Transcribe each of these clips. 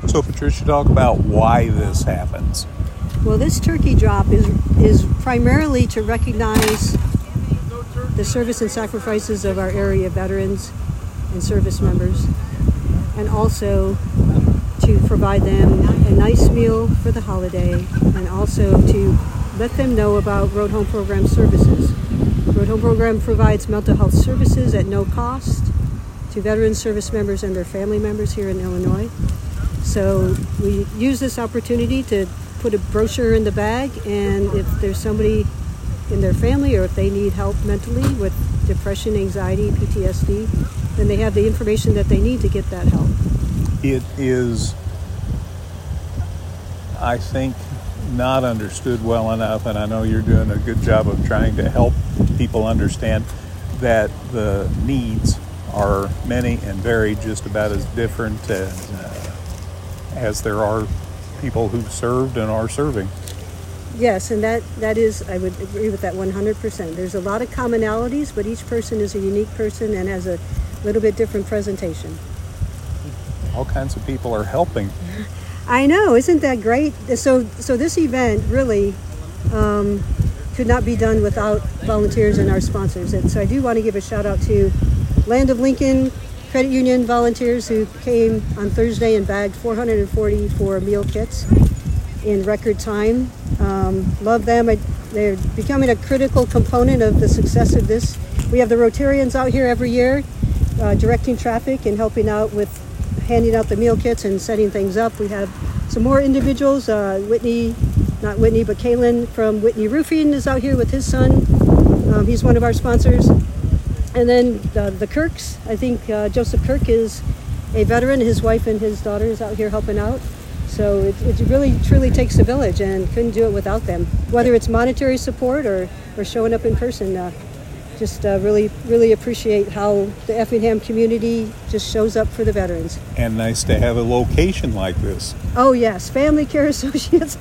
So, Patricia, talk about why this happens. Well, this turkey drop is primarily to recognize the service and sacrifices of our area veterans and service members, and also to provide them a nice meal for the holiday, and also to let them know about Road Home Program services. Road Home Program provides mental health services at no cost to veteran service members and their family members here in Illinois. So we use this opportunity to put a brochure in the bag, and if there's somebody in their family or if they need help mentally with depression, anxiety, PTSD, then they have the information that they need to get that help. It is, I think, not understood well enough, and I know you're doing a good job of trying to help people understand that the needs are many and varied, just about as different as there are people who've served and are serving. Yes, and that is, I would agree with that 100%. There's a lot of commonalities, but each person is a unique person and has a little bit different presentation. All kinds of people are helping. I know, isn't that great? So this event really could not be done without volunteers and our sponsors. And so I do want to give a shout out to Land of Lincoln Credit Union volunteers who came on Thursday and bagged 444 meal kits in record time. Love them. They're becoming a critical component of the success of this. We have the Rotarians out here every year directing traffic and helping out with handing out the meal kits and setting things up. We have some more individuals. Kaylin from Whitney Roofing is out here with his son. He's one of our sponsors. And then the Kirks, I think Joseph Kirk is a veteran. His wife and his daughter is out here helping out. So it really, truly takes a village, and couldn't do it without them. Whether it's monetary support or showing up in person, really, really appreciate how the Effingham community just shows up for the veterans. And nice to have a location like this. Oh yes, Family Care Associates.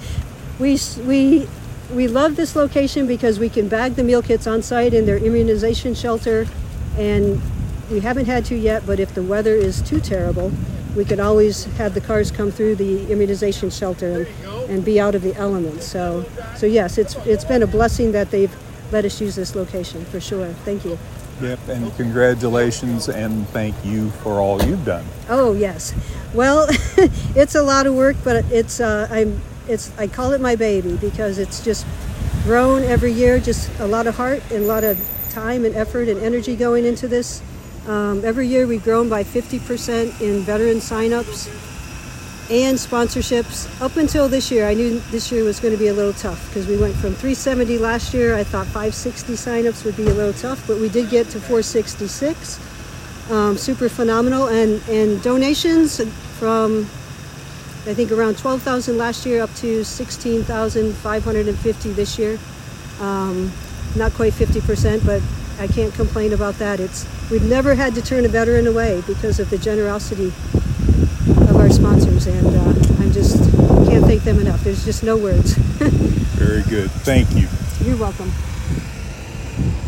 We love this location because we can bag the meal kits on site in their immunization shelter, and we haven't had to yet, but if the weather is too terrible, we could always have the cars come through the immunization shelter and be out of the elements. So yes, it's been a blessing that they've let us use this location, for sure. Thank you. Yep, and congratulations, and thank you for all you've done. Oh yes, well, it's a lot of work, but I call it my baby because it's just grown every year. Just a lot of heart and a lot of time and effort and energy going into this. Every year we've grown by 50% in veteran signups and sponsorships. Up until this year, I knew this year was going to be a little tough because we went from 370 last year. I thought 560 signups would be a little tough, but we did get to 466. Super phenomenal. And donations from, I think, around 12,000 last year up to 16,550 this year. Not quite 50%, but I can't complain about that. We've never had to turn a veteran away because of the generosity of our sponsors, and I just can't thank them enough. There's just no words. Very good. Thank you. You're welcome.